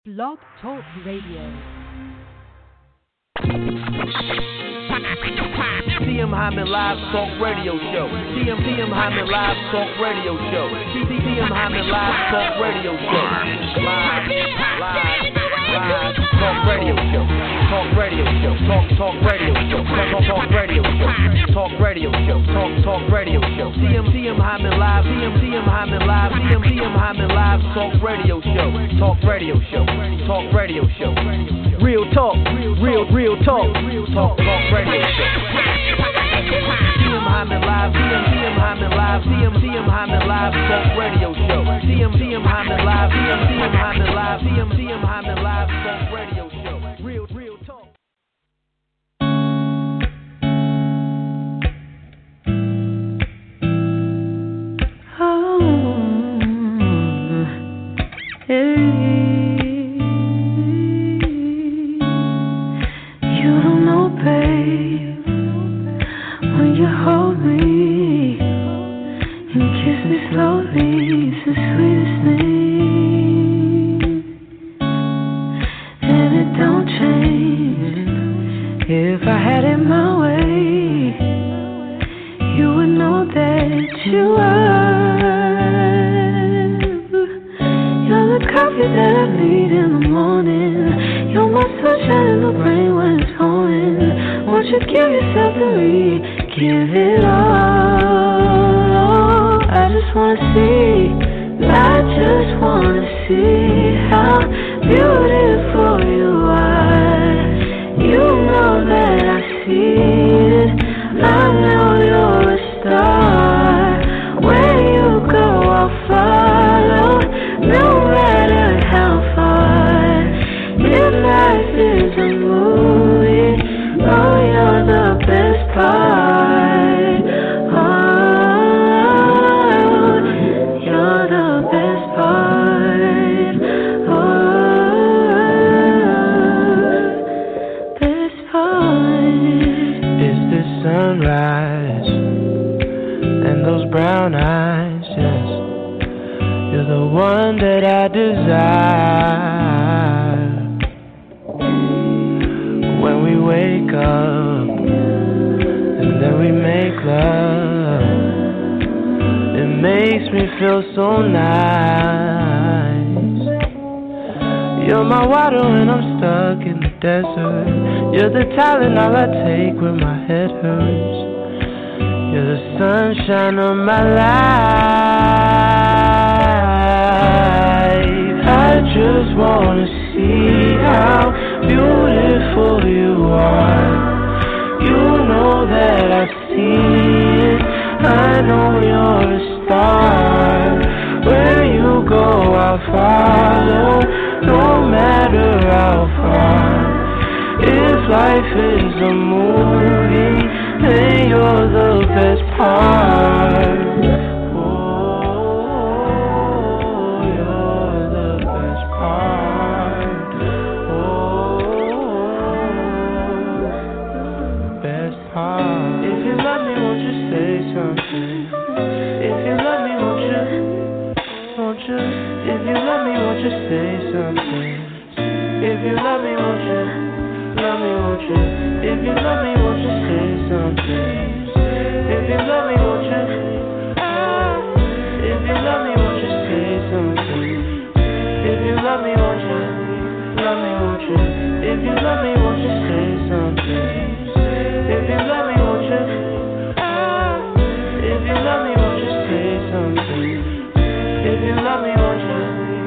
Blog Talk Radio. TM Hyman Live Talk Radio Show. TM Hyman Live Talk Radio Show. TM Hyman Live Talk Radio Show. Live Talk Radio Show. Talk Radio Show. Talk Radio Show. Talk Radio Show. Talk Radio Show. Talk Radio Show. TM Hyman Live. TM Hyman Live. TM Hyman Live Talk Radio Show. Talk Radio Show. Talk Radio Show. Real talk. Real talk. Talk Radio Show. TM Hyman Live. TM Hyman Live. TM Hyman Live Talk Radio Show. TM Hyman Live. TM Hyman Live. TM Hyman Live Talk Radio Show. Real talk. All I take when my head hurts. You're the sunshine of my life. I just wanna see how beautiful you are. You know that I see it. I know you're a star. Where you go, I'll follow, no matter how far. If life is a movie, then you're the best part. Oh, you're the best part. Oh, best part. If you love me, won't you say something? If you love me, won't you? If you love me, won't you say something? If you love me, won't you? Love me, won't you? If you love me, won't you say something? If you love me, won't you? If you love me, won't you say something? If you love me, won't you? Love me, won't you? If you love me, won't you say something? If you love me, won't you? If you love me, won't you say something? If you love me, won't you?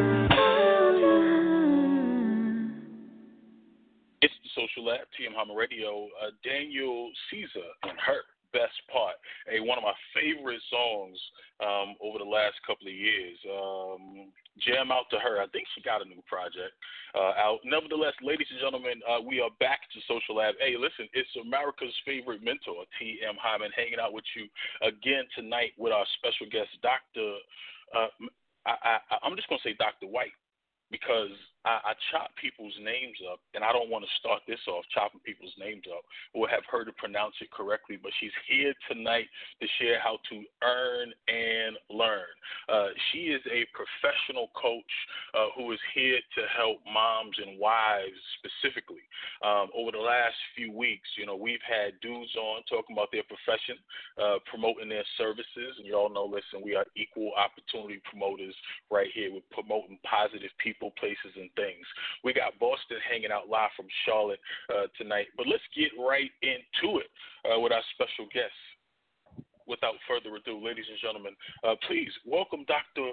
Social Lab, TM Hyman Radio, Daniel Caesar and Her Best Part, one of my favorite songs over the last couple of years. Jam out to her. I think she got a new project out. Nevertheless, ladies and gentlemen, we are back to Social Lab. Hey, listen, it's America's favorite mentor, TM Hyman, hanging out with you again tonight with our special guest, Dr. I'm just going to say Dr. White, because I chop people's names up, and I don't want to start this off chopping people's names up or have her to pronounce it correctly, but she's here tonight to share how to earn and learn. She is a professional coach who is here to help moms and wives specifically. Over the last few weeks, we've had dudes on talking about their profession, promoting their services, and you all know, listen, we are equal opportunity promoters right here. We're promoting positive people, places, and things. We got Boston hanging out live from Charlotte tonight, but let's get right into it with our special guest. Without further ado, ladies and gentlemen, please welcome Dr.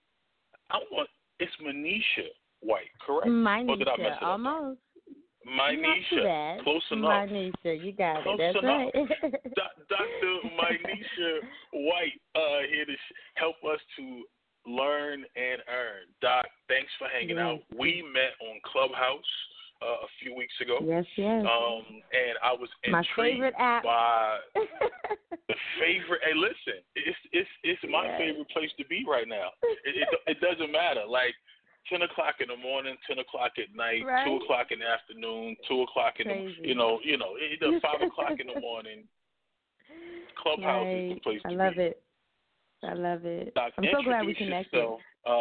It's Manisha White, correct? Manisha, almost. Manisha, close enough. Manisha, you got close it. That's enough. right. Dr. Manisha White here to help us to learn and earn. Doc, thanks for hanging out. We met on Clubhouse a few weeks ago. Yes. And I was intrigued my favorite app. by the favorite. Hey, listen, it's my favorite place to be right now. It doesn't matter. Like 10 o'clock in the morning, 10 o'clock at night, right. 2 o'clock in the afternoon, 2 o'clock in the, it does 5 o'clock in the morning. Clubhouse is the place to be. I love it. Doc, I'm so glad we connected. No,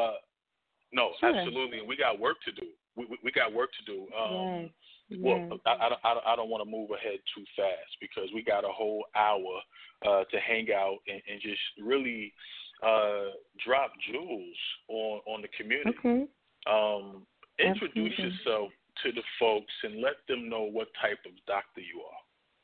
sure. Absolutely. We got work to do. We got work to do. Yes. Well, I don't want to move ahead too fast because we got a whole hour to hang out and just really drop jewels on the community. Okay. Introduce yourself to the folks and let them know what type of doctor you are.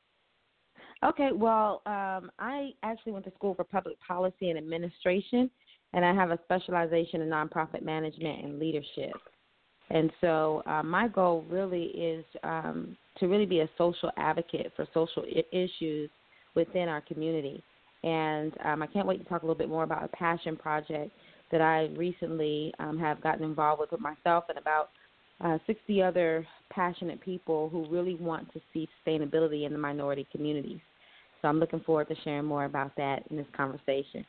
Okay, well, I actually went to school for public policy and administration, and I have a specialization in nonprofit management and leadership. And so my goal really is to really be a social advocate for social issues within our community. And I can't wait to talk a little bit more about a passion project that I recently have gotten involved with myself and about 60 other passionate people who really want to see sustainability in the minority communities. So I'm looking forward to sharing more about that in this conversation.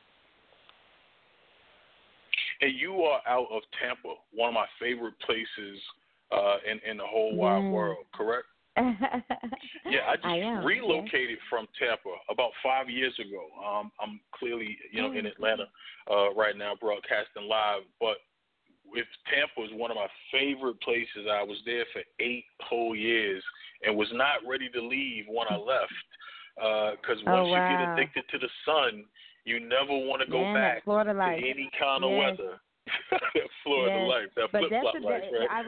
And you are out of Tampa, one of my favorite places in the whole wide world, correct? Yeah, I just relocated from Tampa about 5 years ago. I'm clearly, in Atlanta right now, broadcasting live. But if Tampa is one of my favorite places, I was there for 8 whole years and was not ready to leave when I left. Because once you get addicted to the sun, you never want to go back to any kind of weather. Florida life, that flip-flop life,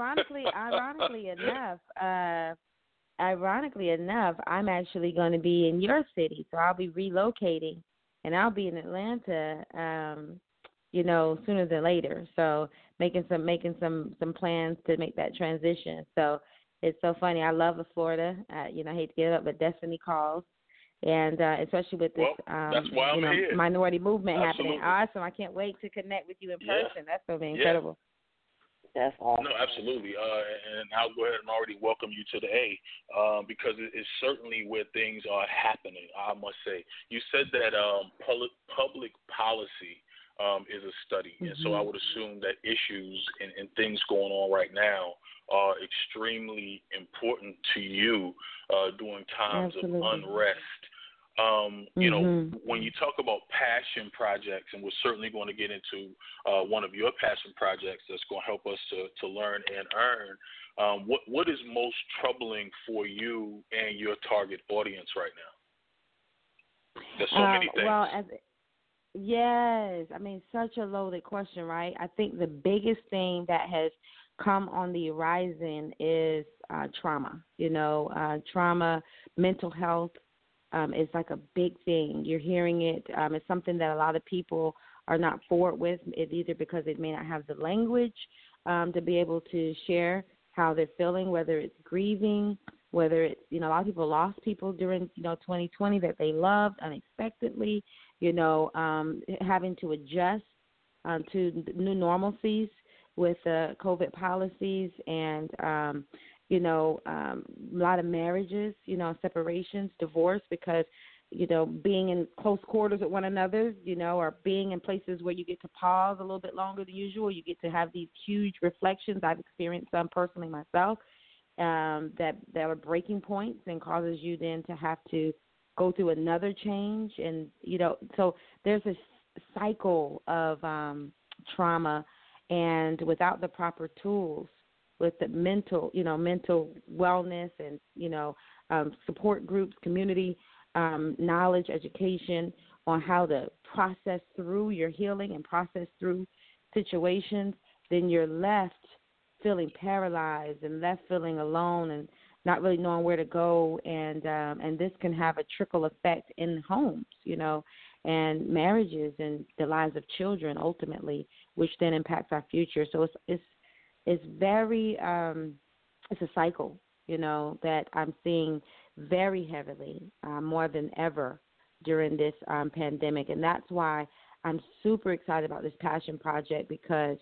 right? Ironically enough, I'm actually going to be in your city, so I'll be relocating, and I'll be in Atlanta, sooner than later. So making some plans to make that transition. So it's so funny. I love Florida. I hate to get it up, but destiny calls. And especially with this that's why I'm here. Minority movement Absolutely. happening. Awesome. I can't wait to connect with you in person. That's going to be incredible. That's awesome. No, absolutely. And I'll go ahead and already welcome you to the A because it's certainly where things are happening, I must say. You said that public policy is a study. And so I would assume that issues and things going on right now are extremely important to you during times of unrest. When you talk about passion projects, and we're certainly going to get into one of your passion projects that's going to help us to learn and earn, what is most troubling for you and your target audience right now? There's so many things. Yes. I mean, such a loaded question, right? I think the biggest thing that has come on the horizon is trauma. Trauma, mental health. It's like a big thing. You're hearing it. It's something that a lot of people are not forward with, either because they may not have the language to be able to share how they're feeling, whether it's grieving, whether it's, a lot of people lost people during, 2020 that they loved unexpectedly, having to adjust to new normalcies with COVID policies and, a lot of marriages, separations, divorce, because being in close quarters with one another, or being in places where you get to pause a little bit longer than usual. You get to have these huge reflections. I've experienced some personally myself, that are breaking points and causes you then to have to go through another change. And, so there's a cycle of trauma, and without the proper tools, with the mental wellness and, support groups, community, knowledge, education on how to process through your healing and process through situations, then you're left feeling paralyzed and left feeling alone and not really knowing where to go. And this can have a trickle effect in homes, and marriages and the lives of children ultimately, which then impacts our future. So it's very it's a cycle, that I'm seeing very heavily, more than ever during this pandemic. And that's why I'm super excited about this Passion Project, because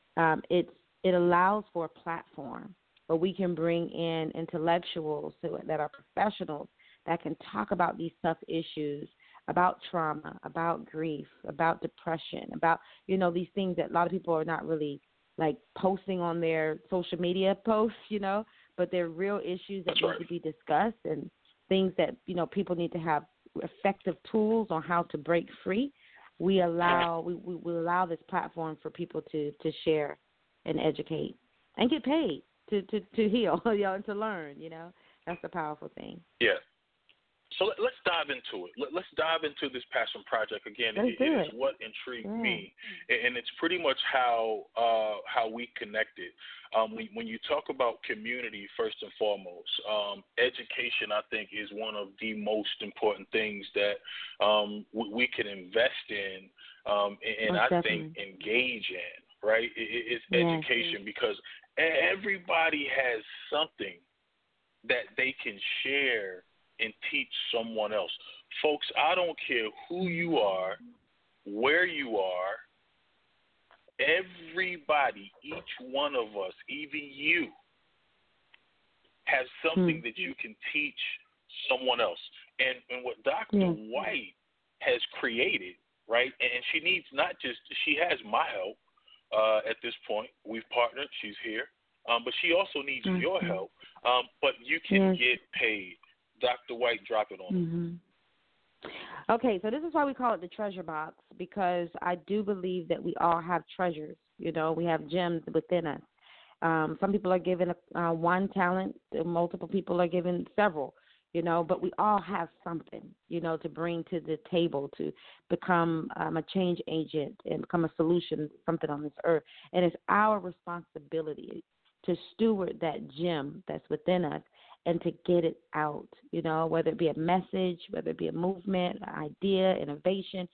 it allows for a platform where we can bring in intellectuals that are professionals that can talk about these tough issues, about trauma, about grief, about depression, about, these things that a lot of people are not really like posting on their social media posts, but they're real issues that need to be discussed, and things that, people need to have effective tools on how to break free. We allow this platform for people to share and educate and get paid to heal, and to learn, That's the powerful thing. Yeah. So let's dive into it. Let's dive into this Passion Project again. It is what intrigued me, and it's pretty much how we connected. When you talk about community, first and foremost, education, I think, is one of the most important things that we can invest in, and I think engage in. Right? It's education, because everybody has something that they can share and teach someone else. Folks, I don't care who you are, where you are, everybody, each one of us, even you, has something that you can teach someone else. And what Dr. White has created, right, and she needs she has my help at this point. We've partnered. She's here. But she also needs your help. But you can get paid. Dr. White, drop it on us. Okay, so this is why we call it the treasure box, because I do believe that we all have treasures. We have gems within us. Some people are given one talent, multiple people are given several, but we all have something, to bring to the table to become a change agent and become a solution, something on this earth. And it's our responsibility to steward that gem that's within us and to get it out, whether it be a message, whether it be a movement, an idea, innovation.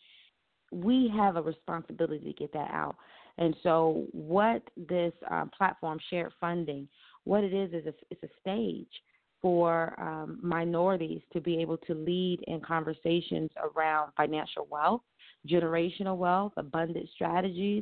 We have a responsibility to get that out. And so what this platform, Shared Funding, what it is it's a stage for minorities to be able to lead in conversations around financial wealth, generational wealth, abundant strategies,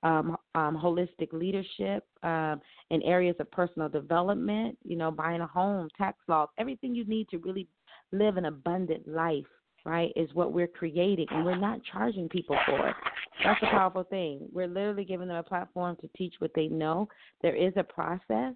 holistic leadership, in areas of personal development, buying a home, tax laws, everything you need to really live an abundant life, right, is what we're creating. And we're not charging people for it. That's the powerful thing. We're literally giving them a platform to teach what they know. There is a process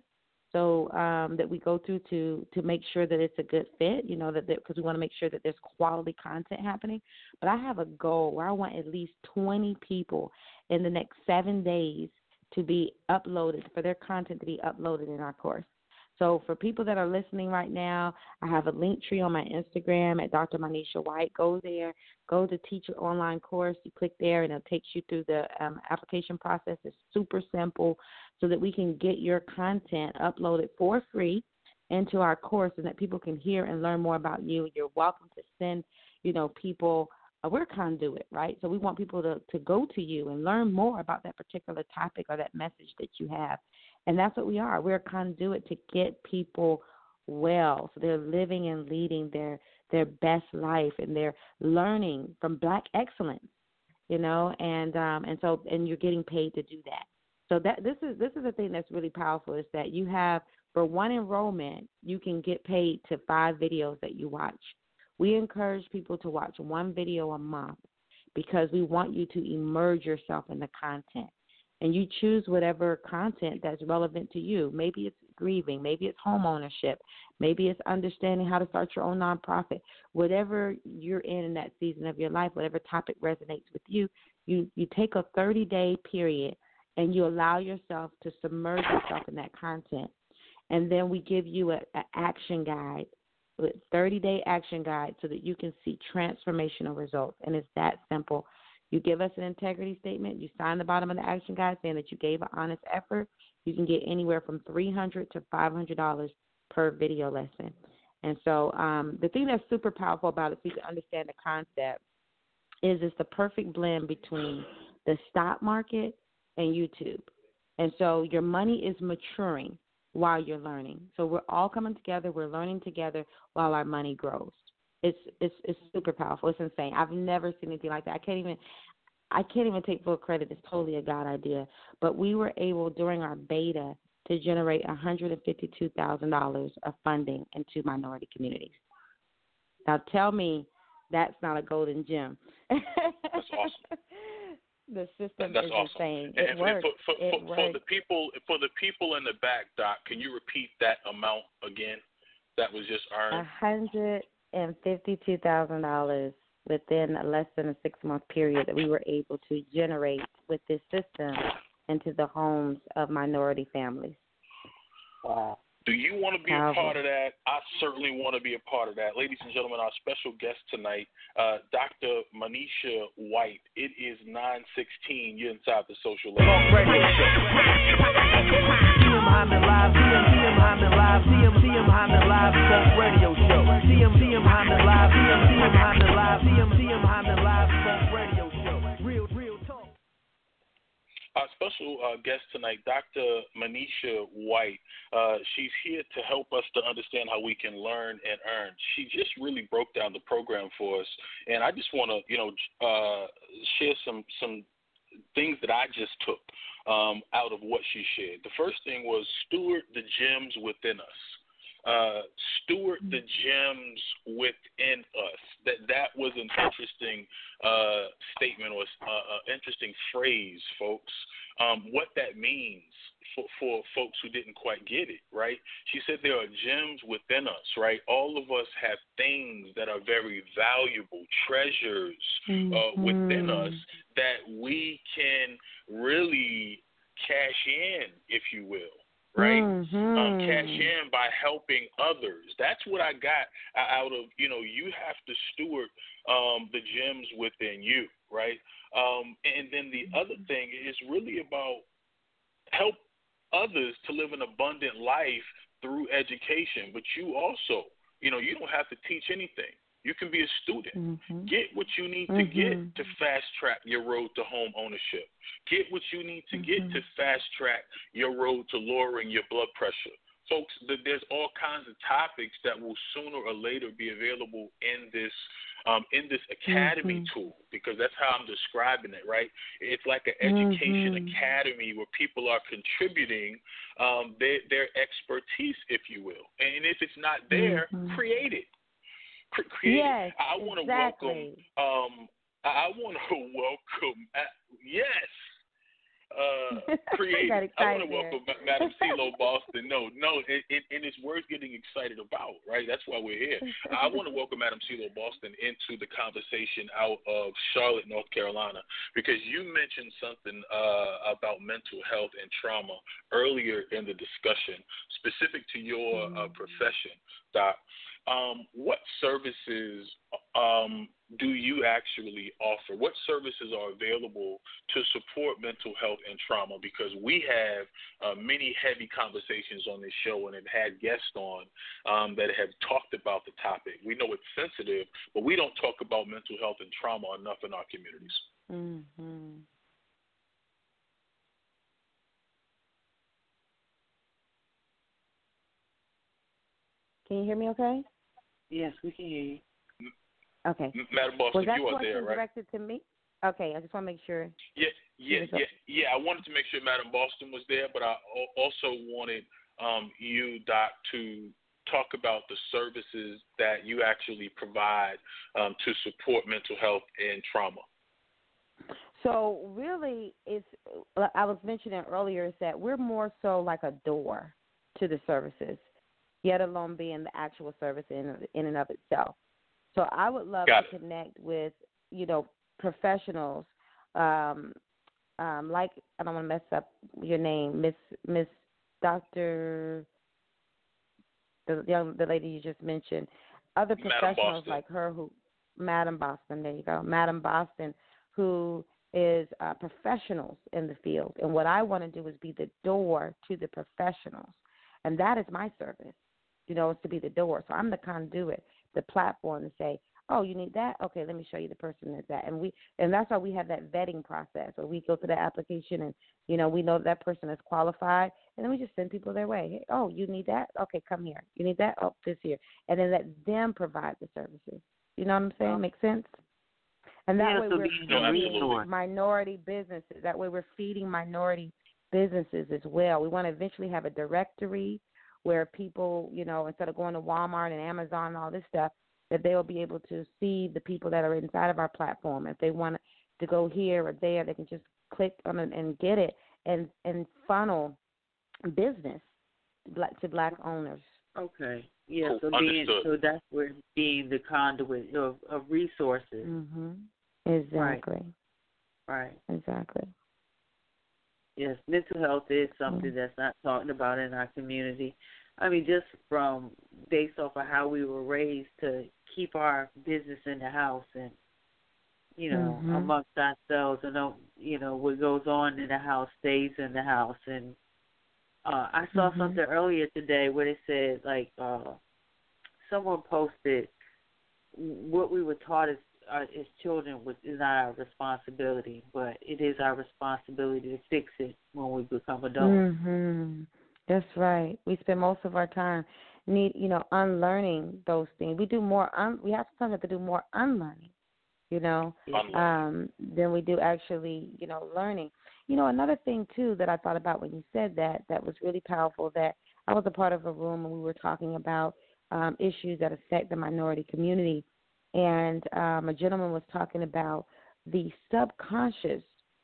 that we go through to make sure that it's a good fit, because we want to make sure that there's quality content happening. But I have a goal where I want at least 20 people in the next 7 days to be uploaded, for their content to be uploaded in our course. So for people that are listening right now, I have a link tree on my Instagram at Dr. Monisha White. Go there, go to Teacher Online Course. You click there, and it takes you through the application process. It's super simple, so that we can get your content uploaded for free into our course, and that people can hear and learn more about you. You're welcome to send, people. We're a conduit, right? So we want people to go to you and learn more about that particular topic or that message that you have. And that's what we are. We're a conduit to get people well, so they're living and leading their best life, and they're learning from Black excellence, and you're getting paid to do that. So this is the thing that's really powerful, is that you have, for one enrollment, you can get paid to 5 videos that you watch. We encourage people to watch one video a month because we want you to immerse yourself in the content. And you choose whatever content that's relevant to you. Maybe it's grieving. Maybe it's home ownership. Maybe it's understanding how to start your own nonprofit. Whatever you're in that season of your life, whatever topic resonates with you, you take a 30-day period and you allow yourself to submerge yourself in that content. And then we give you an action guide, a 30-day action guide so that you can see transformational results. And it's that simple. You give us an integrity statement. You sign the bottom of the action guide saying that you gave an honest effort. You can get anywhere from $300 to $500 per video lesson. And so the thing that's super powerful about it, so you can understand the concept, is it's the perfect blend between the stock market and YouTube. And so your money is maturing while you're learning. So we're all coming together. We're learning together while our money grows. It's super powerful. It's insane. I've never seen anything like that. I can't even take full credit. It's totally a God idea. But we were able during our beta to generate $152,000 of funding into minority communities. Now tell me that's not a golden gem. That's awesome. The system That's is awesome. insane. And It works. for the people in the back, Doc, can you repeat that amount again? That was just earned. $152,000 within less than a 6-month period that we were able to generate with this system into the homes of minority families. Wow. Do you want to be a part of that? I certainly want to be a part of that. Ladies and gentlemen, our special guest tonight, Dr. Manisha White. It is 9:16. You're inside the Social Lab. Talk Radio Show. TM Hyman Live. TM Hyman Live. TM Hyman Live. Talk Radio Show. TM Hyman Live. TM Hyman Live. TM Hyman Live. Talk Radio Show. Real talk. Our special guest tonight, Dr. Manisha White. She's here to help us to understand how we can learn and earn. She just really broke down the program for us, and I just want to, share some things that I just took out of what she shared. The first thing was steward the gems within us. Steward the gems within us. That was an interesting statement, or interesting phrase, folks. What that means for folks who didn't quite get it, right? She said there are gems within us, right? All of us have things that are very valuable, treasures within us that we can really cash in, if you will. Right? Cash in by helping others. That's what I got out of, you have to steward the gems within you, right? And then the other thing is really about help others to live an abundant life through education. But you also, you don't have to teach anything. You can be a student. Get what you need to get to fast track your road to home ownership. Get what you need to get to fast track your road to lowering your blood pressure. Folks, there's all kinds of topics that will sooner or later be available in this academy tool, because that's how I'm describing it, right? It's like an education academy where people are contributing their expertise, if you will. And if it's not there, create it. Yes, I want to welcome. Create. I want to welcome Madam CeeLo Boston. No, and it's worth getting excited about, right? That's why we're here. I want to welcome Madam CeeLo Boston into the conversation out of Charlotte, North Carolina, because you mentioned something about mental health and trauma earlier in the discussion, specific to your profession, Doc. What services do you actually offer? What services are available to support mental health and trauma? Because we have many heavy conversations on this show and have had guests on that have talked about the topic. We know it's sensitive, but we don't talk about mental health and trauma enough in our communities. Can you hear me okay? Yes, we can hear you. Okay. Madam Boston, you are there, right? Directed to me? Okay, I just want to make sure. Yeah. I wanted to make sure Madam Boston was there, but I also wanted you, Doc, to talk about the services that you actually provide to support mental health and trauma? So really, I was mentioning earlier, is that we're more so like a door to the services, yet alone being the actual service in and of itself. So I would love to connect with, professionals, like, I don't want to mess up your name, Miss Dr. The lady you just mentioned, other professionals like her Madam Boston, there you go, Madam Boston, who is professionals in the field. And what I want to do is be the door to the professionals. And that is my service, is to be the door. So I'm the conduit, the platform to say, oh, you need that? Okay, let me show you the person that's that. And that's why we have that vetting process, where we go through the application and, we know that person is qualified, and then we just send people their way. Hey, oh, you need that? Okay, come here. You need that? Oh, this here. And then let them provide the services. You know what I'm saying? Make sense? And that way we're feeding minority businesses. That way we're feeding minority businesses as well. We want to eventually have a directory where people, instead of going to Walmart and Amazon and all this stuff, that they will be able to see the people that are inside of our platform. If they want to go here or there, they can just click on it and get it and funnel business to black owners. Okay. Yeah, Cool. so that's where being the conduit of resources. Mm-hmm. Exactly. Right. Exactly. Yes, mental health is something that's not talked about in our community. I mean, just from based off of how we were raised to keep our business in the house and, amongst ourselves, and, what goes on in the house stays in the house. And I saw something earlier today where it said, like, someone posted what we were taught as children is not our responsibility, but it is our responsibility to fix it when we become adults. Mm-hmm. That's right. We spend most of our time unlearning those things. We do more. We have to do more unlearning, than we do actually, learning. Another thing too that I thought about when you said that was really powerful. That I was a part of a room and we were talking about issues that affect the minority community, and a gentleman was talking about the subconscious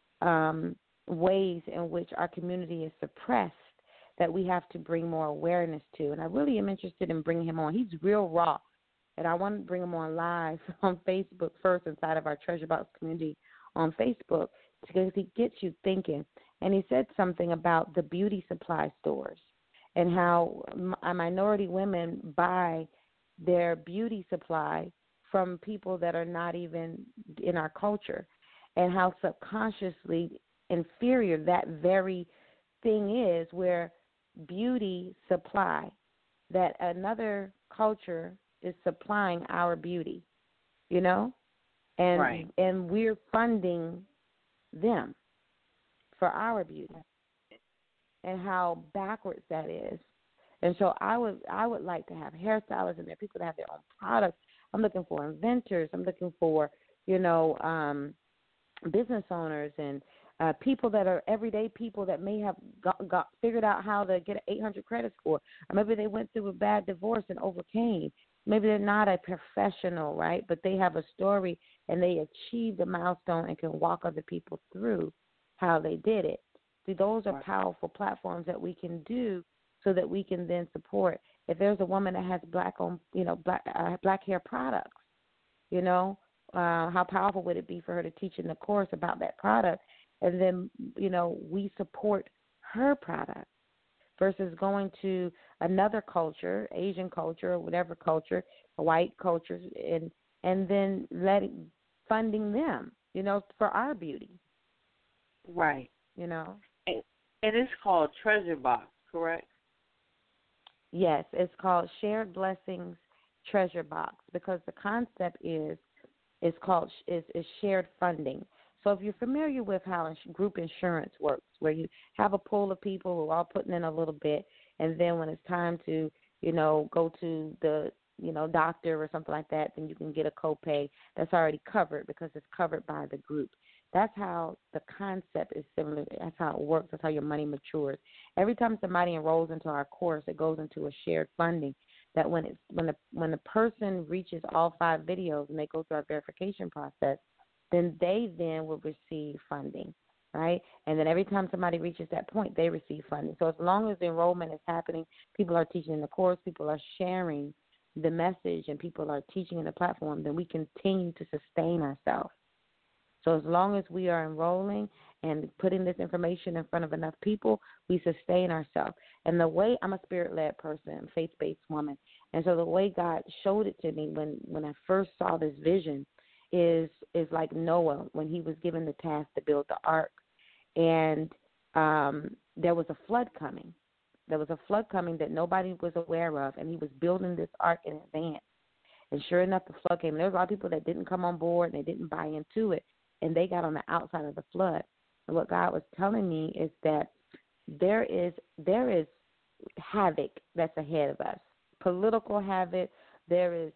ways in which our community is suppressed, that we have to bring more awareness to. And I really am interested in bringing him on. He's real raw, and I want to bring him on live on Facebook first, inside of our Treasure Box community on Facebook, because he gets you thinking. And he said something about the beauty supply stores and how minority women buy their beauty supply from people that are not even in our culture, and how subconsciously inferior that very thing is, where beauty supply, that another culture is supplying our beauty, and right. And we're funding them for our beauty, and how backwards that is. And so I would like to have hairstylists in there, people that have their own products. I'm looking for inventors. I'm looking for business owners and people that are everyday people that may have got figured out how to get an 800 credit score, or maybe they went through a bad divorce and overcame. Maybe they're not a professional, right? But they have a story and they achieved a milestone and can walk other people through how they did it. See, those are powerful platforms that we can do, so that we can then support. If there's a woman that has black hair products, how powerful would it be for her to teach in the course about that product? And then, we support her product versus going to another culture, Asian culture or whatever culture, a white culture, and then funding them, for our beauty. Right. And it's called Treasure Box, correct? Yes, it's called Shared Blessings Treasure Box, because the concept is shared funding. So if you're familiar with how group insurance works, where you have a pool of people who are all putting in a little bit, and then when it's time to, go to the, doctor or something like that, then you can get a copay that's already covered because it's covered by the group. That's how the concept is similar. That's how it works. That's how your money matures. Every time somebody enrolls into our course, it goes into a shared funding. that when the person reaches all 5 videos and they go through our verification process, then they will receive funding, right? And then every time somebody reaches that point, they receive funding. So as long as the enrollment is happening, people are teaching in the course, people are sharing the message, and people are teaching in the platform, then we continue to sustain ourselves. So as long as we are enrolling and putting this information in front of enough people, we sustain ourselves. And the way, I'm a spirit-led person, faith-based woman, and so the way God showed it to me when I first saw this vision is like Noah when he was given the task to build the ark. And there was a flood coming. There was a flood coming that nobody was aware of, and he was building this ark in advance. And sure enough, the flood came. There was a lot of people that didn't come on board, and they didn't buy into it, and they got on the outside of the flood. And what God was telling me is that there is havoc that's ahead of us, political havoc. There's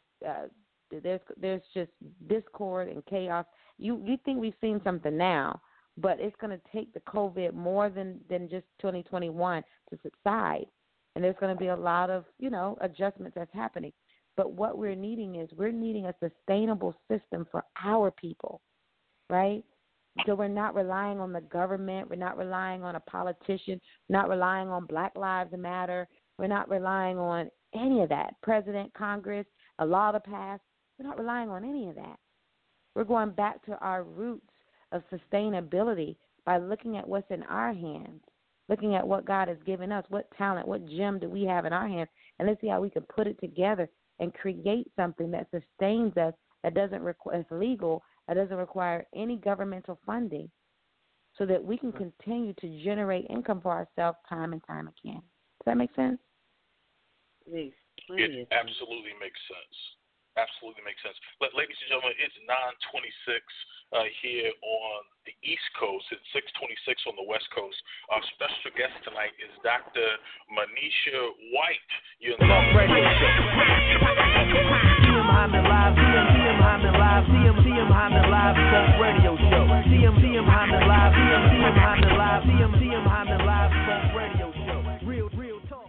just discord and chaos. You think we've seen something now, but it's going to take the COVID more than just 2021 to subside. And there's going to be a lot of, adjustments that's happening. But what we're needing a sustainable system for our people, right? So we're not relying on the government. We're not relying on a politician. We're not relying on Black Lives Matter. We're not relying on any of that. President, Congress, a law to pass. We're not relying on any of that. We're going back to our roots of sustainability by looking at what's in our hands, looking at what God has given us, what talent, what gem do we have in our hands, and let's see how we can put it together and create something that sustains us, that doesn't require, it's legal, that doesn't require any governmental funding, so that we can continue to generate income for ourselves time and time again. Does that make sense? It absolutely makes sense. Absolutely makes sense. Ladies and gentlemen, it's 9:26 here on the East Coast. It's 6:26 on the West Coast. Our special guest tonight is Dr. Manisha White. You're in Talk Radio Show. TM Hyman Live. TM Hyman Live. TM Hyman Live. Talk Radio Show. TM Hyman Live. TM Hyman Live. TM Hyman Live. Talk Radio Show. Real talk.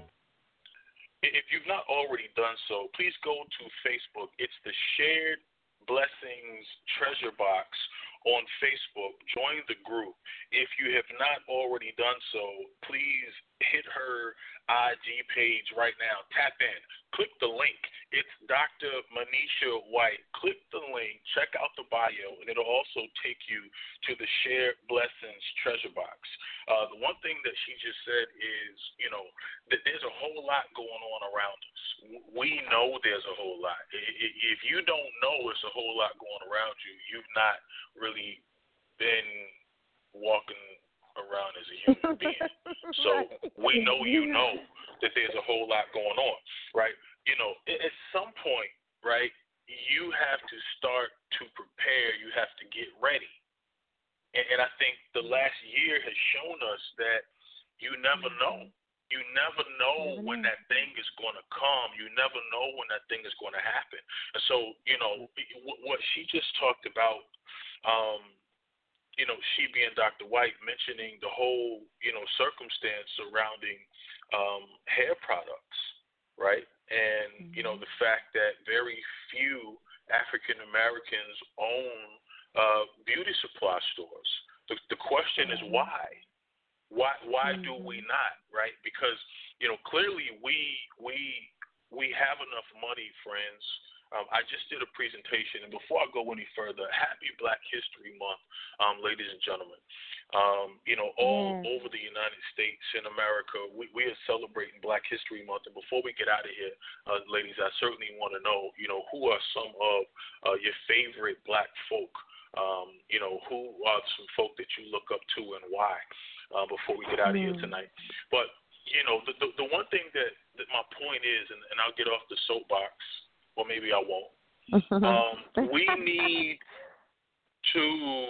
If you've not already done so, please go to Facebook. It's the Shared Blessings Treasure Box on Facebook. Join the group. If you have not already done so, please hit her IG page right now. Tap in. Click the link. It's Dr. Manisha White. Click the link. Check out the bio, and it'll also take you to the Shared Blessings Treasure Box. The one thing that she just said is, that there's a whole lot going on around us. We know there's a whole lot. If you don't know there's a whole lot going around you, you've not really been walking around as a human being. So we know that there's a whole lot going on, right? At some point, right, you have to start to prepare. You have to get ready. And I think the last year has shown us that you never know. You never know when that thing is going to come. You never know when that thing is going to happen. And so, what she just talked about, she being Dr. White, mentioning the whole, circumstance surrounding hair products, right? And, the fact that very few African Americans own beauty supply stores. The question is why? Why do we not, right? Because, clearly we have enough money, friends. I just did a presentation, and before I go any further, happy Black History Month, ladies and gentlemen. All over the United States and America, we are celebrating Black History Month. And before we get out of here, ladies, I certainly want to know, who are some of your favorite Black folk? Who are some folk that you look up to and why? Before we get out of here tonight. But, the one thing that my point is, and I'll get off the soapbox, or maybe I won't, we need to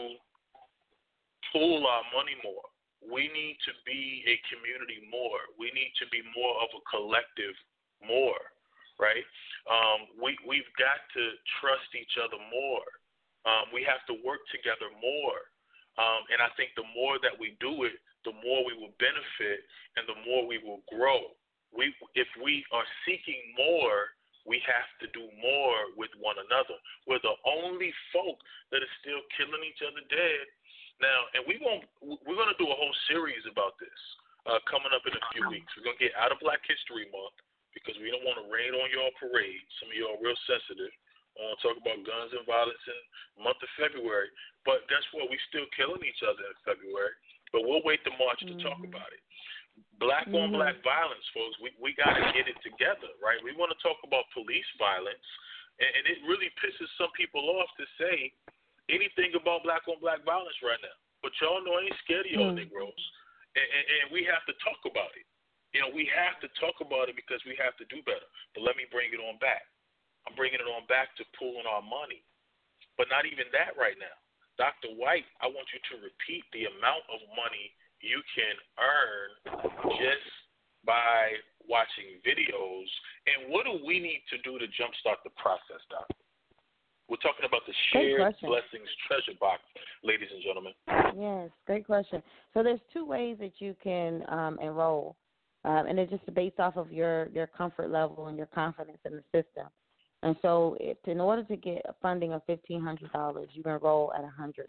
pool our money more. We need to be a community more. We need to be more of a collective more, right? We've got to trust each other more. We have to work together more. And I think the more that we do it, the more we will benefit and the more we will grow. if we are seeking more, we have to do more with one another. We're the only folk that is still killing each other dead now, and we're gonna do a whole series about this coming up in a few weeks. We're gonna get out of Black History Month because we don't want to rain on y'all parade. Some of y'all are real sensitive. Talk about guns and violence in the month of February, but guess what? We still killing each other in February, but we'll wait to March to talk about it. Black on black violence, folks, we got to get it together, right? We want to talk about police violence, and it really pisses some people off to say anything about black on black violence right now. But y'all know I ain't scared of y'all Negroes, and we have to talk about it. You know, we have to talk about it because we have to do better. But let me bring it on back. I'm bringing it on back to pooling our money, but not even that right now. Dr. White, I want you to repeat the amount of money you can earn just by watching videos. And what do we need to do to jumpstart the process, Doc? We're talking about the Shared Blessings Treasure Box, ladies and gentlemen. Yes, great question. So there's two ways that you can enroll, and it's just based off of your comfort level and your confidence in the system. And so in order to get a funding of $1,500, you enroll at $100.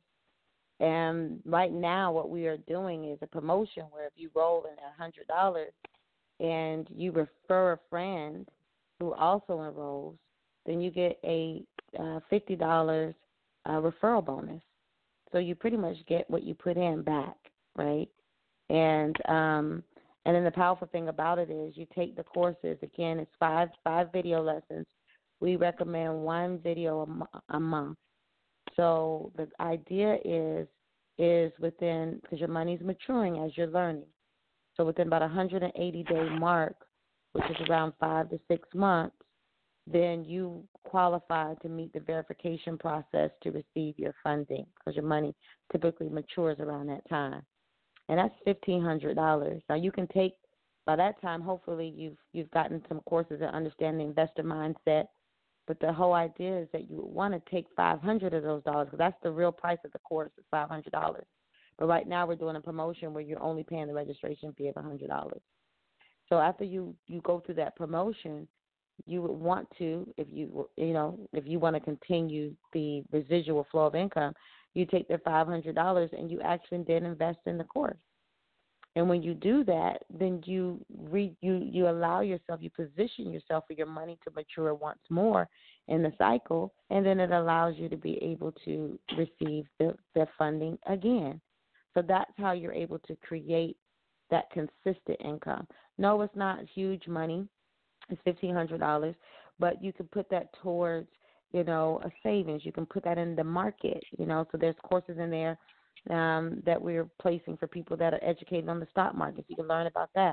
And right now what we are doing is a promotion where if you roll in at $100 and you refer a friend who also enrolls, then you get a $50 referral bonus. So you pretty much get what you put in back, right? And then the powerful thing about it is you take the courses. Again, it's five video lessons. We recommend one video a month. So the idea is within, because your money's maturing as you're learning. So within about 180-day mark, which is around 5 to 6 months, then you qualify to meet the verification process to receive your funding, because your money typically matures around that time. And that's $1,500. Now you can take, by that time, hopefully you've gotten some courses that understand the investor mindset. But the whole idea is that you want to take $500 of those dollars, because that's the real price of the course is $500. But right now we're doing a promotion where you're only paying the registration fee of $100. So after you go through that promotion, you would want to, if you want to continue the residual flow of income, you take the $500 and you actually then invest in the course. And when you do that, then you allow yourself, you position yourself for your money to mature once more in the cycle, and then it allows you to be able to receive the funding again. So that's how you're able to create that consistent income. No, it's not huge money. It's $1,500, but you can put that towards, a savings. You can put that in the market, so there's courses in there that we're placing for people that are educated on the stock market. You can learn about that.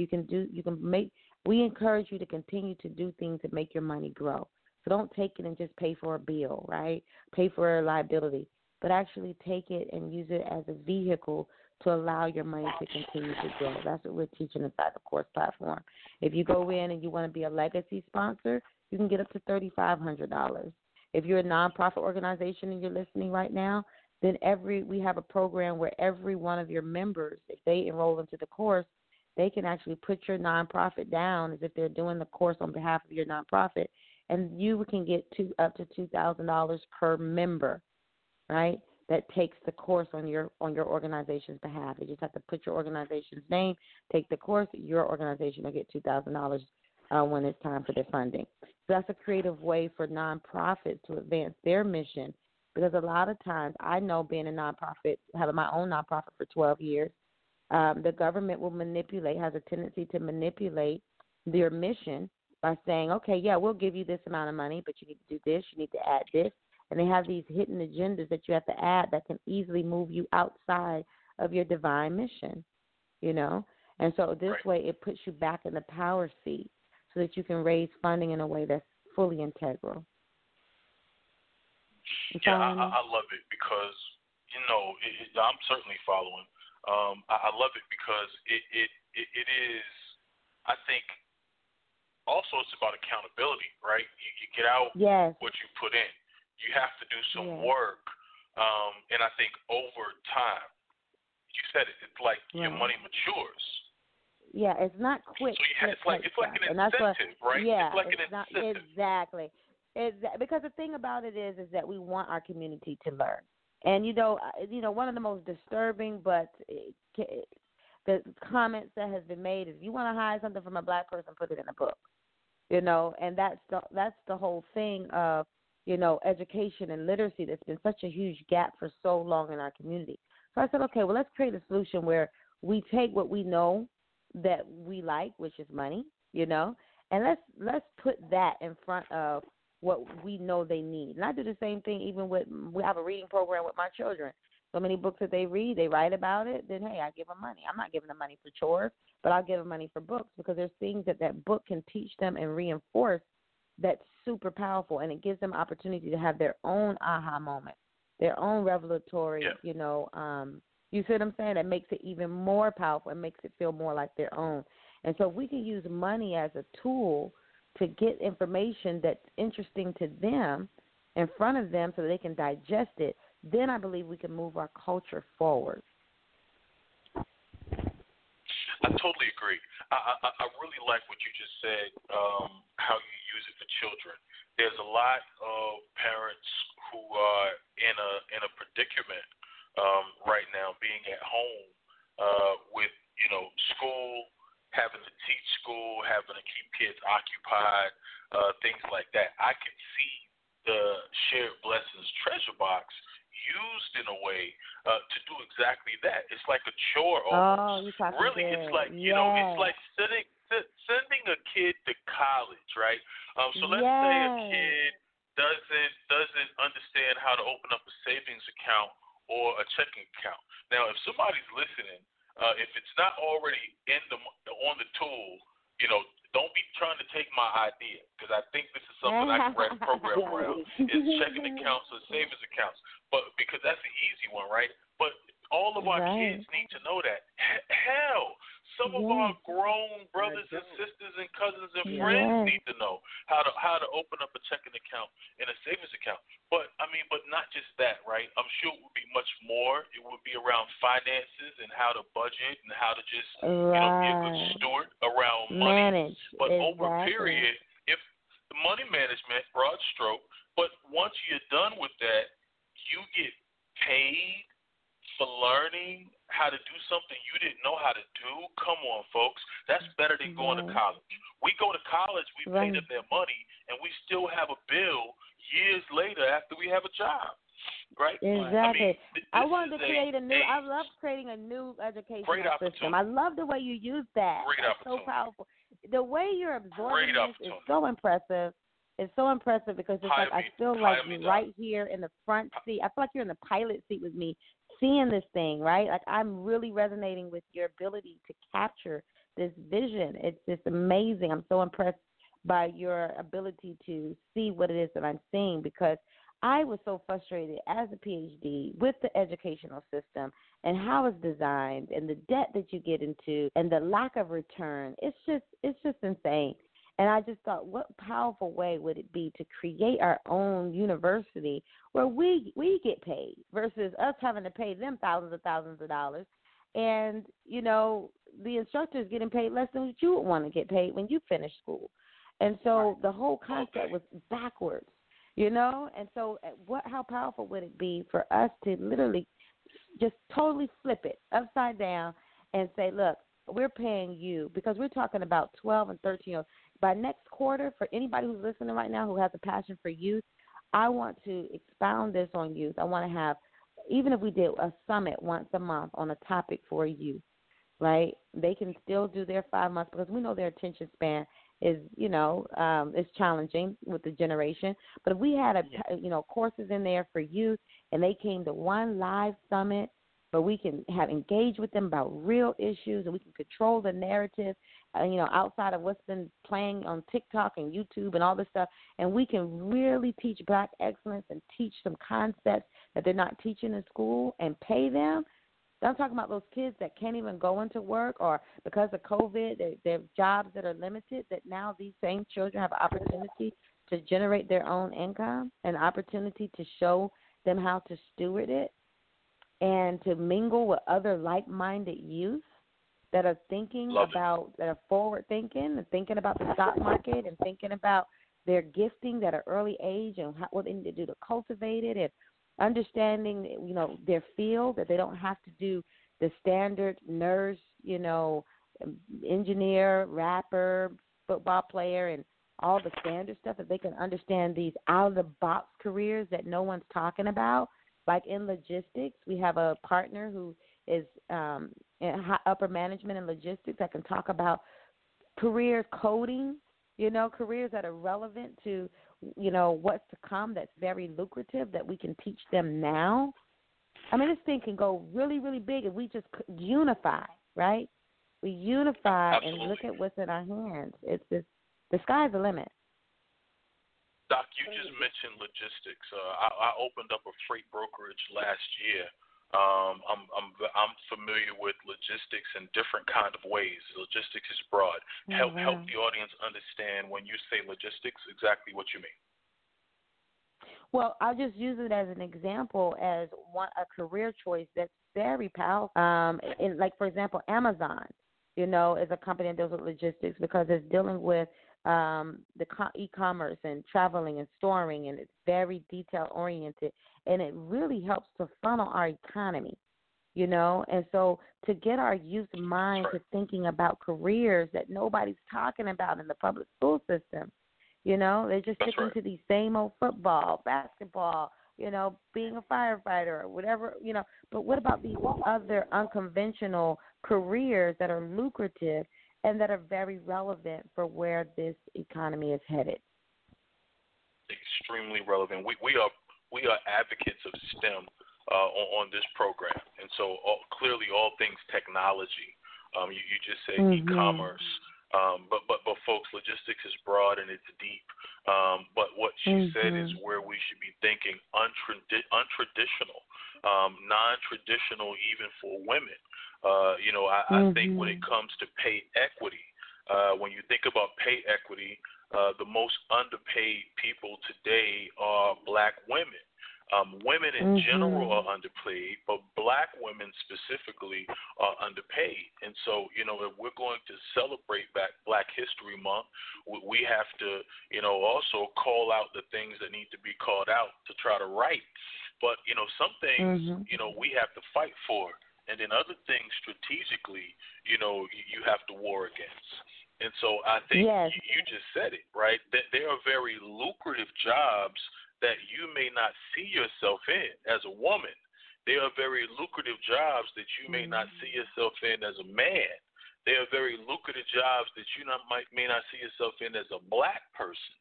We encourage you to continue to do things that make your money grow. So don't take it and just pay for a bill, right? Pay for a liability, but actually take it and use it as a vehicle to allow your money to continue to grow. That's what we're teaching inside the course platform. If you go in and you want to be a legacy sponsor, you can get up to $3,500. If you're a nonprofit organization and you're listening right now, then we have a program where every one of your members, if they enroll into the course, they can actually put your nonprofit down as if they're doing the course on behalf of your nonprofit, and you can get up to $2,000 per member, right? That takes the course on your organization's behalf. You just have to put your organization's name, take the course. Your organization will get $2,000 when it's time for their funding. So that's a creative way for nonprofits to advance their mission. Because a lot of times, I know being a nonprofit, having my own nonprofit for 12 years, the government has a tendency to manipulate their mission by saying, okay, yeah, we'll give you this amount of money, but you need to do this, you need to add this. And they have these hidden agendas that you have to add that can easily move you outside of your divine mission, And so this way it puts you back in the power seat so that you can raise funding in a way that's fully integral. Yeah, I love it because, I'm certainly following. I love it because it is, I think, also it's about accountability, right? You get out what you put in. You have to do some work, and I think over time, you said it, it's like your money matures. Yeah, it's not quick. So it's like an incentive, right? Yeah, it's like it's an not incentive. exactly. Because the thing about it is that we want our community to learn. And one of the most disturbing, but the comments that has been made is, you want to hide something from a black person, put it in a book. And that's the whole thing of education and literacy. That's been such a huge gap for so long in our community. So I said, okay, well, let's create a solution where we take what we know that we like, which is money, and let's put that in front of what we know they need. And I do the same thing even we have a reading program with my children. So many books that they read, they write about it, then, hey, I give them money. I'm not giving them money for chores, but I'll give them money for books, because there's things that book can teach them and reinforce that's super powerful, and it gives them opportunity to have their own aha moment, their own revelatory, you see what I'm saying? That makes it even more powerful and makes it feel more like their own. And so we can use money as a tool to get information that's interesting to them in front of them so that they can digest it. Then I believe we can move our culture forward. I totally agree. I really like what you just said, how you use it for children. There's a lot of parents who are in a predicament right now, being at home with school, having to teach school, having to keep kids occupied, things like that. I can see the Shared Blessings treasure box used in a way to do exactly that. It's like a chore almost. Really, good. It's like it's like sending a kid to college, right? So let's say a kid doesn't understand how to open up a savings account or a checking account. Now, if somebody's listening, if it's not already on the tool, don't be trying to take my idea, because I think this is something I can write a program around. Is checking accounts or savings accounts, but because that's the easy one, right? But all of our kids need to know that. Hell, some of our grown brothers and sisters and cousins and friends need to know how to open up a checking account and a savings account. But not just that, right? I'm sure it would be much more. It would be around finances and how to budget and how to just be a good steward around money. But over a period, if money management, broad stroke, but once you're done with that, you get paid for learning how to do something you didn't know how to do. Come on, folks. That's better than going to college. We go to college, we pay them their money, and we still have a bill years later after we have a job. Right? Exactly. I wanted to create I love creating a new educational system. I love the way you use that. It's so powerful. The way you're absorbing this is so impressive. It's so impressive because it's like I feel like you're right here in the front seat. I feel like you're in the pilot seat with me, seeing this thing, right? Like I'm really resonating with your ability to capture this vision. It's just amazing. I'm so impressed by your ability to see what it is that I'm seeing, because I was so frustrated as a PhD with the educational system and how it's designed and the debt that you get into and the lack of return. It's just insane. And I just thought, what powerful way would it be to create our own university where we get paid versus us having to pay them thousands of dollars. And, the instructors getting paid less than what you would want to get paid when you finish school. And so the whole concept was backwards, And so how powerful would it be for us to literally just totally flip it upside down and say, look, we're paying you, because we're talking about 12 and 13-year-olds. By next quarter, for anybody who's listening right now who has a passion for youth, I want to expound this on youth. I want to have, even if we did a summit once a month on a topic for youth, right? They can still do their 5 months, because we know their attention span is, is challenging with the generation. But if we had courses in there for youth, and they came to one live summit, but we can have engaged with them about real issues, and we can control the narrative, outside of what's been playing on TikTok and YouTube and all this stuff, and we can really teach Black excellence and teach some concepts that they're not teaching in school and pay them. I'm talking about those kids that can't even go into work, or because of COVID, their jobs that are limited, that now these same children have an opportunity to generate their own income, an opportunity to show them how to steward it, and to mingle with other like-minded youth. that are thinking that are forward thinking and thinking about the stock market and thinking about their gifting at an early age and what they need to do to cultivate it, and understanding, their field, that they don't have to do the standard nurse, engineer, rapper, football player, and all the standard stuff, that they can understand these out-of-the-box careers that no one's talking about. Like in logistics, we have a partner who is in upper management in logistics that can talk about career coding, careers that are relevant to, what's to come, that's very lucrative, that we can teach them now. I mean, this thing can go really, really big if we just unify, right? We unify Absolutely. and look at what's in our hands. It's just, the sky's the limit. Doc, you just mentioned logistics. I opened up a freight brokerage last year. I'm familiar with logistics in different kind of ways. Logistics is broad. Help the audience understand when you say logistics exactly what you mean. Well, I'll just use it as an example as a career choice that's very powerful. For example, Amazon, is a company that deals with logistics because it's dealing with the e-commerce and traveling and storing, and it's very detail-oriented, and it really helps to funnel our economy, And so to get our youth mind to thinking about careers that nobody's talking about in the public school system, they're just sticking to these same old football, basketball, being a firefighter or whatever, But what about these other unconventional careers that are lucrative and that are very relevant for where this economy is headed? Extremely relevant. We are advocates of STEM on this program, and so clearly all things technology. You just said e-commerce, but folks, logistics is broad and it's deep. But what she said is where we should be thinking untraditional, non-traditional, even for women. I think when it comes to pay equity, when you think about pay equity, the most underpaid people today are black women. Women in general are underpaid, but black women specifically are underpaid. And so, if we're going to celebrate Black History Month, we have to, also call out the things that need to be called out to try to right. But, some things, we have to fight for. And then other things strategically, you have to war against. And so I think you just said it, right? That there are very lucrative jobs that you may not see yourself in as a woman. There are very lucrative jobs that you may not see yourself in as a man. There are very lucrative jobs that you may not see yourself in as a black person.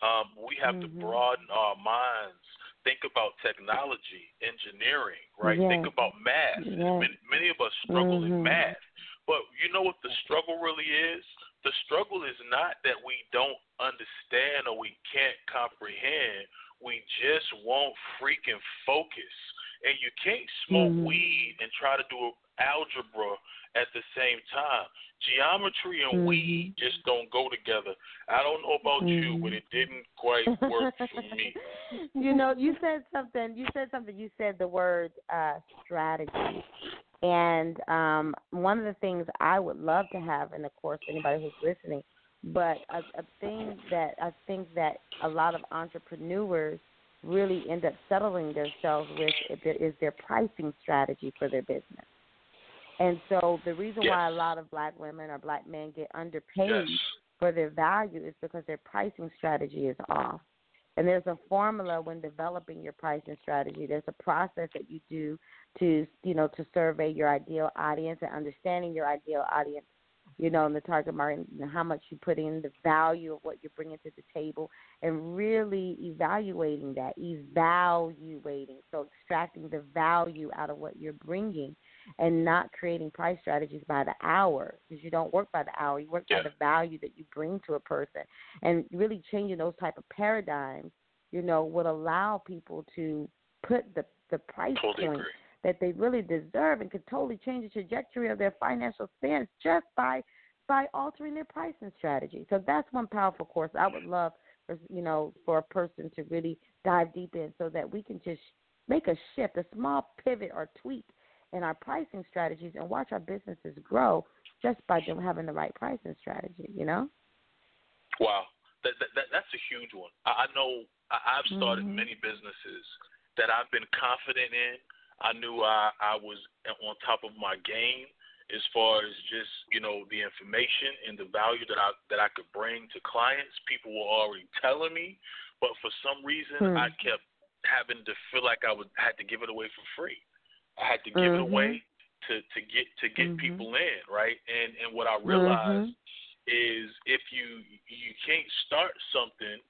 We have to broaden our minds. Think about technology, engineering, right? Think about math. Many of us struggle in math. But you know what the struggle really is? The struggle is not that we don't understand or we can't comprehend. We just won't freaking focus. And you can't smoke weed and try to do algebra at the same time. Geometry and weed just don't go together. I don't know about you, but it didn't quite work for me. You said something. You said the word strategy. And one of the things I would love to have, and of course anybody who's listening, but a thing that I think that a lot of entrepreneurs really end up settling themselves with is their pricing strategy for their business. And so the reason why a lot of black women or black men get underpaid for their value is because their pricing strategy is off. And there's a formula when developing your pricing strategy. There's a process that you do to survey your ideal audience and understanding your ideal audience, in the target market, and how much you put in, the value of what you're bringing to the table, and really evaluating that, so extracting the value out of what you're bringing and not creating price strategies by the hour, because you don't work by the hour. You work by the value that you bring to a person, and really changing those type of paradigms, would allow people to put the price point that they really deserve and could totally change the trajectory of their financial stance just by altering their pricing strategy. So that's one powerful course I would love for a person to really dive deep in, so that we can just make a shift, a small pivot or tweak in our pricing strategies, and watch our businesses grow just by having the right pricing strategy, you know? Wow. That's a huge one. I know I've started many businesses that I've been confident in. I knew I was on top of my game as far as just, the information and the value that I could bring to clients. People were already telling me, but for some reason I kept having to feel like I had to give it away for free. I had to give it away to get people in, right? And what I realized is if you can't start something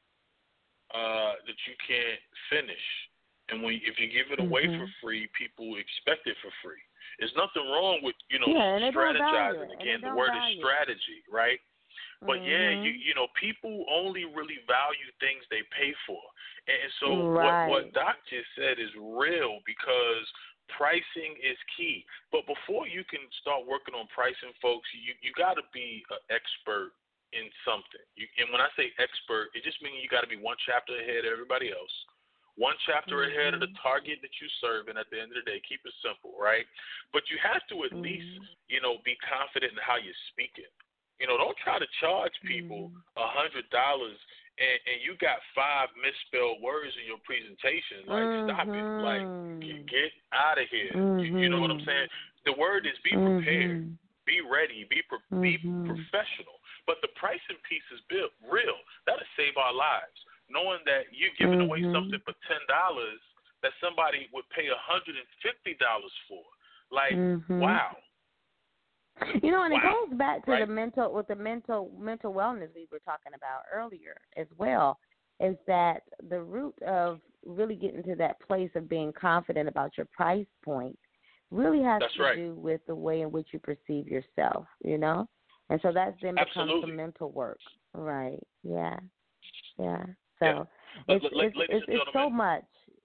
that you can't finish, and if you give it away for free, people expect it for free. There's nothing wrong with strategizing. Again, the word is strategy, right? But people only really value things they pay for, and so what Doc just said is real, because pricing is key. But before you can start working on pricing, folks, you got to be an expert in something. And when I say expert, it just means you got to be one chapter ahead of everybody else, one chapter ahead of the target that you serve, and at the end of the day, keep it simple, right? But you have to at least, be confident in how you're speaking. Don't try to charge people $100 and you got 5 misspelled words in your presentation. Like, stop it. Like, get out of here. You know what I'm saying? The word is be prepared, be ready, be professional. But the pricing piece is real. That'll save our lives. Knowing that you're giving away something for $10 that somebody would pay $150 for. Like, wow. And it goes back to the mental wellness we were talking about earlier as well, is that the root of really getting to that place of being confident about your price point really has to do with the way in which you perceive yourself, And so that's then becomes the mental work. Right. Yeah. Yeah. So it's so much.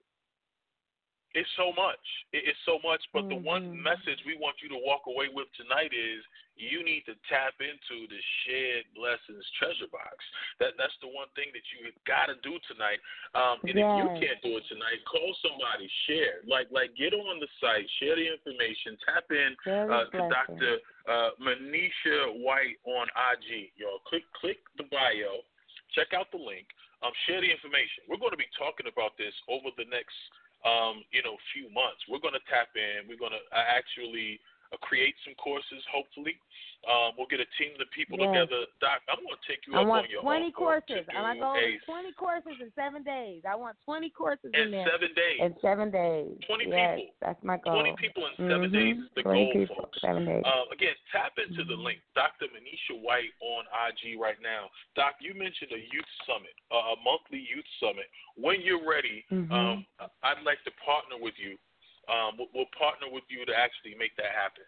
It's so much. It's so much. But the one message we want you to walk away with tonight is you need to tap into the shared blessings treasure box. That's the one thing that you got to do tonight. And if you can't do it tonight, call somebody, share. Like get on the site, share the information, tap in to Dr. Manisha White on IG. Y'all click the bio, check out the link, share the information. We're going to be talking about this over the next few months. We're going to tap in. We're going to actually create some courses, hopefully. We'll get a team of people together. Doc, I'm going to take you up on your 20 courses. I'm going to go 20 courses in 7 days. I want 20 courses in there. 7 days. In 7 days. 20 yes, people. That's my goal. 20 people in 7 days is the goal, folks. 7 days. Again, tap into the link. Dr. Manisha White on IG right now. Doc, you mentioned a youth summit, a monthly youth summit. When you're ready, I'd like to partner with you. We'll partner with you to actually make that happen.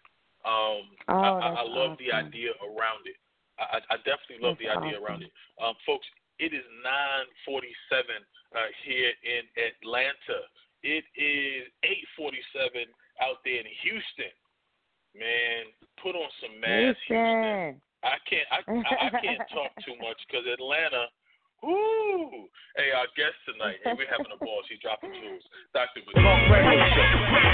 I love the idea around it. I definitely love the idea around it. Folks, it is 9:47 here in Atlanta. It is 8:47 out there in Houston. Man, put on some mask, Houston. I can't talk too much because Atlanta. Ooh! Hey, our guest tonight, we're having a ball. She's dropping jewels. Dr. Talk Radio Show.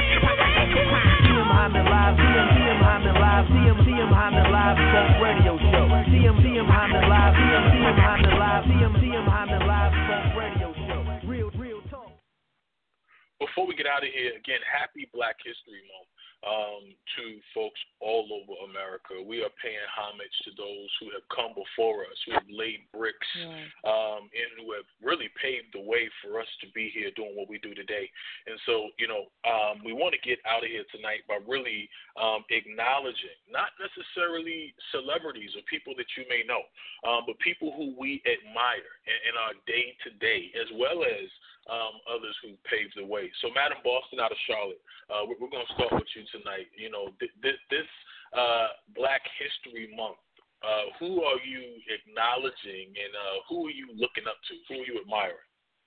TM Hyman Live, TM Hyman Live, TM Hyman Live, Talk Radio Show. TM Hyman Live, TM Hyman Live, TM Hyman Live, Talk Radio Show. Real talk. Before we get out of here, again, happy Black History Month to folks all over America. We are paying homage to those who have come before us, who have laid bricks, and who have really paved the way for us to be here doing what we do today. And so, we want to get out of here tonight by really acknowledging not necessarily celebrities or people that you may know, but people who we admire in our day-to-day, as well as others who paved the way. So, Madam Boston out of Charlotte, we're going to start with you tonight. This Black History Month, who are you acknowledging and who are you looking up to? Who are you admiring?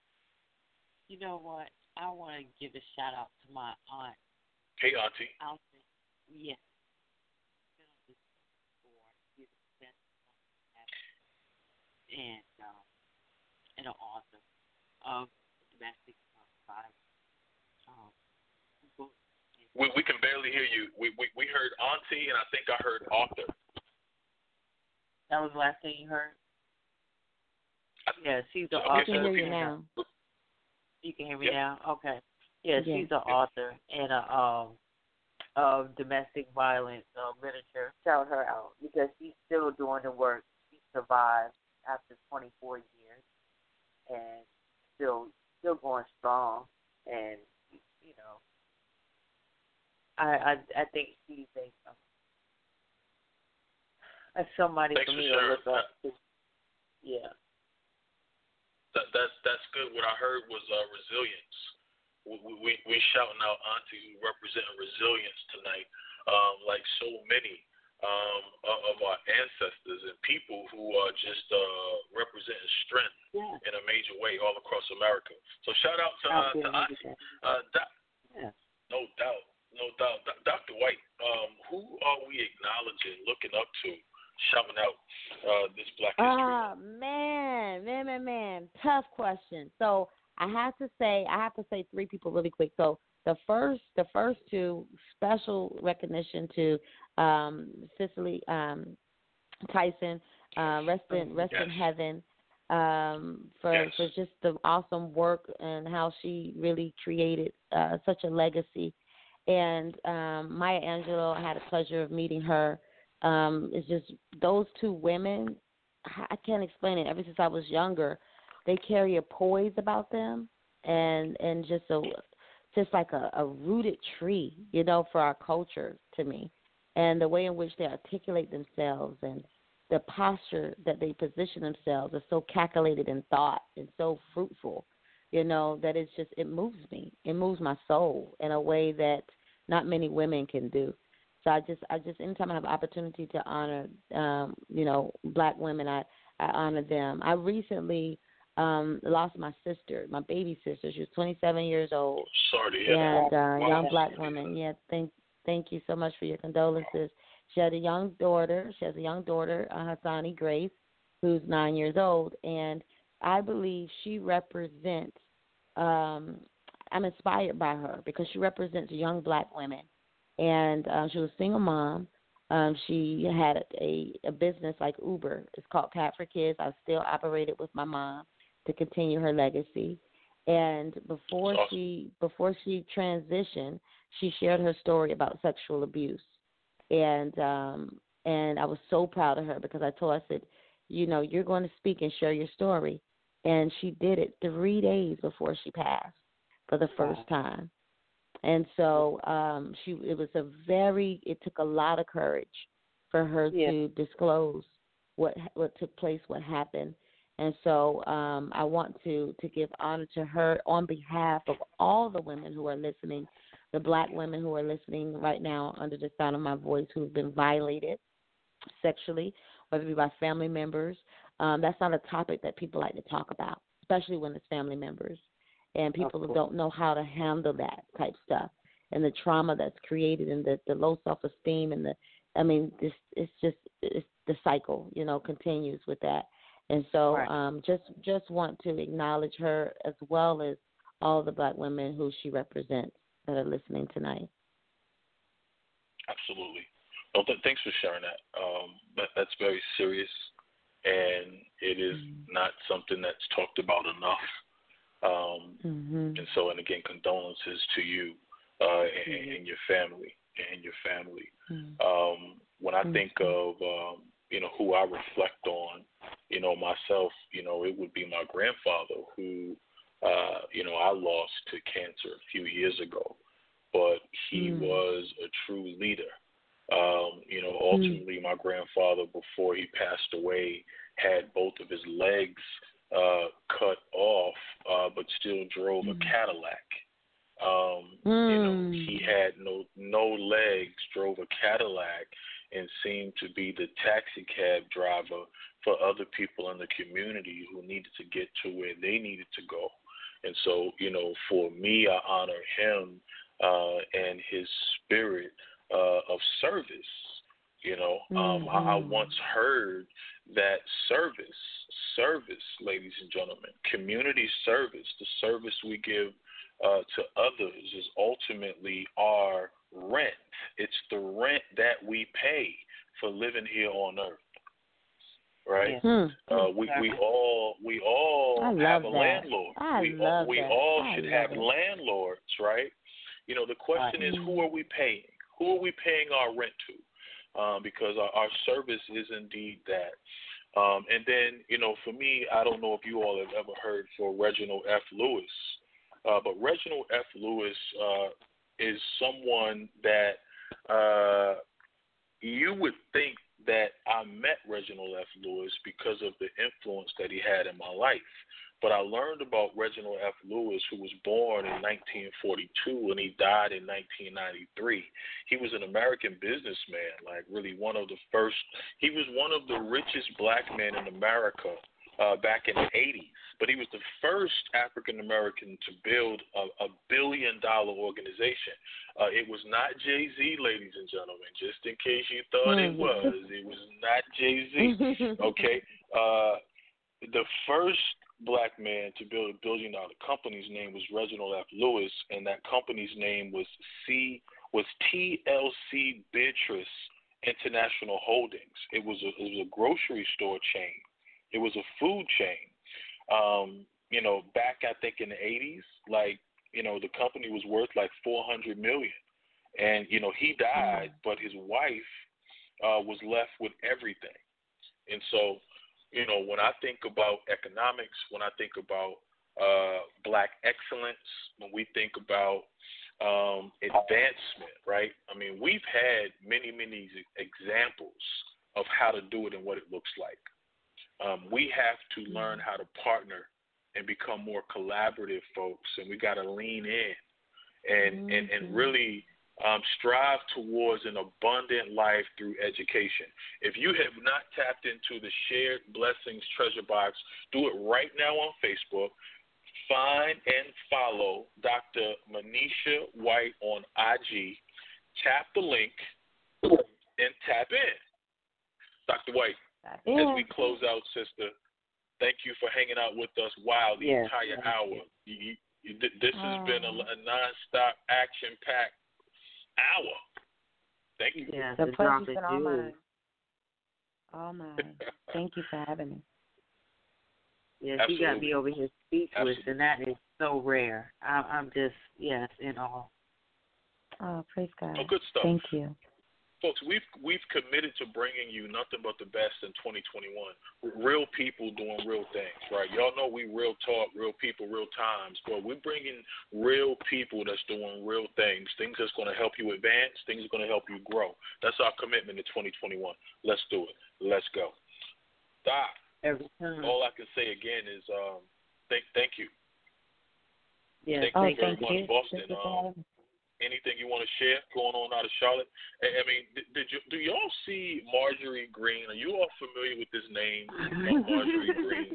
You know what? I want to give a shout out to my aunt. Hey, Auntie. Yes. And an author of domestic violence book, and We can barely hear you. We heard Auntie, and I think I heard Arthur. That was the last thing you heard? Yeah, she's the Okay, I author. can so hear you now. You can hear me Yep. now? Okay. Yeah, Yeah. she's an author and of domestic violence literature. Shout her out because she's still doing the work. She survived after 24 years and still going strong. And you know, I think she's a somebody Thanks for for me to sharing. look up to. Yeah. That's good. What I heard was resilience. We shouting out Auntie, who representing resilience tonight, like so many of our ancestors and people who are just representing strength in a major way all across America. So shout out to Auntie. No doubt. Dr. White, who are we acknowledging, looking up to, shouting out this Black History Month? Man. Tough question. So I have to say three people really quick. So the first two, special recognition to Cicely Tyson, rest in heaven, for just the awesome work and how she really created such a legacy. And Maya Angelou, I had a pleasure of meeting her. It's just those two women, I can't explain it. Ever since I was younger, they carry a poise about them, and just like a rooted tree, for our culture to me, and the way in which they articulate themselves and the posture that they position themselves is so calculated in thought and so fruitful, that it moves me. It moves my soul in a way that not many women can do. So I just anytime I have an opportunity to honor, Black women, I honor them. I recently lost my sister, my baby sister. She was 27 years old. Sorry to hear that. And young Black woman. Yeah, thank you so much for your condolences. She has a young daughter, Hassani Grace, who's 9 years old, and I believe she represents. I'm inspired by her because she represents young Black women. And she was a single mom. She had a business like Uber. It's called Cat for Kids. I still operated with my mom to continue her legacy. And before she transitioned, she shared her story about sexual abuse. And I was so proud of her because I told her, I said, you're going to speak and share your story. And she did it 3 days before she passed for the first time. And so it took a lot of courage for her to disclose what took place, what happened. And so I want to give honor to her on behalf of all the women who are listening, the Black women who are listening right now under the sound of my voice who have been violated sexually, whether it be by family members. That's not a topic that people like to talk about, especially when it's family members. And people who don't know how to handle that type stuff and the trauma that's created and the low self-esteem and it's the cycle, continues with that. And so just want to acknowledge her as well as all the Black women who she represents that are listening tonight. Absolutely. Well, thanks for sharing that. That's very serious, and it is not something that's talked about enough. And so, and again, condolences to you and your family. When I think of, who I reflect on, myself, it would be my grandfather who, I lost to cancer a few years ago, but he was a true leader. Ultimately, my grandfather, before he passed away, had both of his legs cut off, but still drove a Cadillac. He had no legs, drove a Cadillac, and seemed to be the taxi cab driver for other people in the community who needed to get to where they needed to go. And so, for me, I honor him and his spirit of service. I once heard that service, ladies and gentlemen, community service, the service we give to others is ultimately our rent. It's the rent that we pay for living here on earth. Right? We all have a landlord. We all should have landlords, right? You know, the question is, who are we paying? Who are we paying our rent to? Because our service is indeed that. And then, you know, for me, I don't know if you all have ever heard for Reginald F. Lewis, but Reginald F. Lewis is someone that you would think that I met Reginald F. Lewis because of the influence that he had in my life. But I learned about Reginald F. Lewis, who was born in 1942 and he died in 1993. He was an American businessman, like really one of the first. He was one of the richest black men in America back in the 80s. But he was the first African-American to build a billion-dollar organization. It was not Jay-Z, ladies and gentlemen, just in case you thought it was. It was not Jay-Z, okay? The first black man to build a billion-dollar company's name was Reginald F. Lewis, and that company's name was TLC Beatrice International Holdings. It was a grocery store chain. It was a food chain. You know, back I think in the 80s, like, you know, the company was worth like $400 million, and you know he died, but his wife was left with everything. And so, you know, when I think about economics, when I think about black excellence, when we think about advancement, right? I mean, we've had many examples of how to do it and what it looks like. We have to learn how to partner and become more collaborative, folks, and we got to lean in and really strive towards an abundant life through education. If you have not tapped into the Shared Blessings Treasure Box, do it right now on Facebook. Find and follow Dr. Manisha White on IG. Tap the link and tap in. Dr. White, as we close out, sister, thank you for hanging out with us the entire hour. This has been a nonstop, action-packed hour. Thank you. Yeah, the pleasure's been all mine. All mine. Thank you for having me. Yes, you got me over here speechless, and that is so rare. I'm just, in awe. Oh, praise God. Oh, good stuff. Thank you. Folks, we've committed to bringing you nothing but the best in 2021. Real people doing real things, right? Y'all know we real talk, real people, real times, but we're bringing real people that's doing real things that's going to help you advance, things that's going to help you grow. That's our commitment to 2021. Let's do it. Let's go. Doc, all I can say again is thank you. Yeah, thank you very much, Boston. Anything you want to share going on out of Charlotte? I mean, do y'all see Marjorie Green? Are you all familiar with this name, Marjorie Green?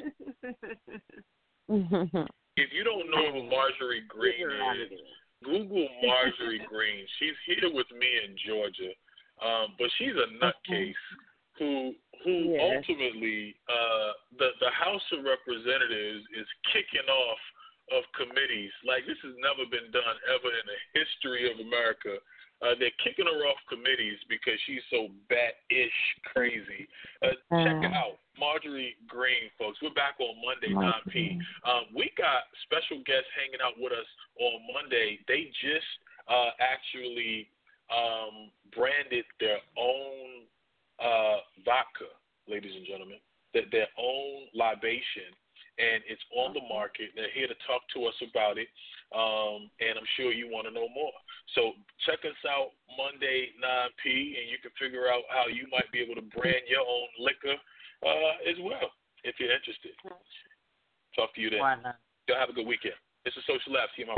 If you don't know who Marjorie Green is, Google Marjorie Green. She's here with me in Georgia, but she's a nutcase who ultimately the House of Representatives is kicking off of committees. Like, this has never been done ever in the history of America. They're kicking her off committees because she's so bat-ish crazy. Check her out, Marjorie Green, folks. We're back on Monday, 9 p. We got special guests hanging out with us on Monday. They just actually branded their own vodka, ladies and gentlemen, their own libation. And it's on the market. They're here to talk to us about it, and I'm sure you want to know more. So check us out Monday, 9 p, and you can figure out how you might be able to brand your own liquor as well, if you're interested. Talk to you then. Y'all have a good weekend. It's a Social Lab, TM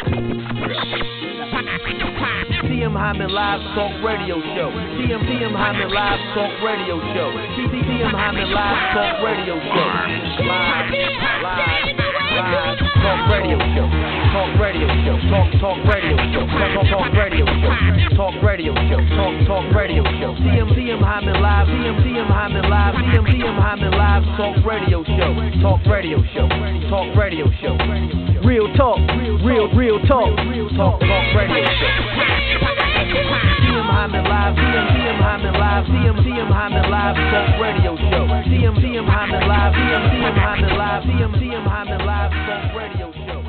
Hyman Live Talk Radio Show. TM Hyman Live Talk Radio Show. TM Hyman Live Talk Radio Show. Live Talk Radio Show. Talk Radio Show. Talk Radio Show. Talk Radio Show. Talk Radio Show. Talk Radio Show. TM Hyman Live. TM Hyman Live. TM Hyman Live Talk Radio Show. Talk Radio Show. Talk Radio Show. Real talk, real talk, talk radio show. Live, TM Hyman Live Talk Radio Show. TM Hyman Live, TM Hyman Live, TM Hyman Live Talk Radio Show.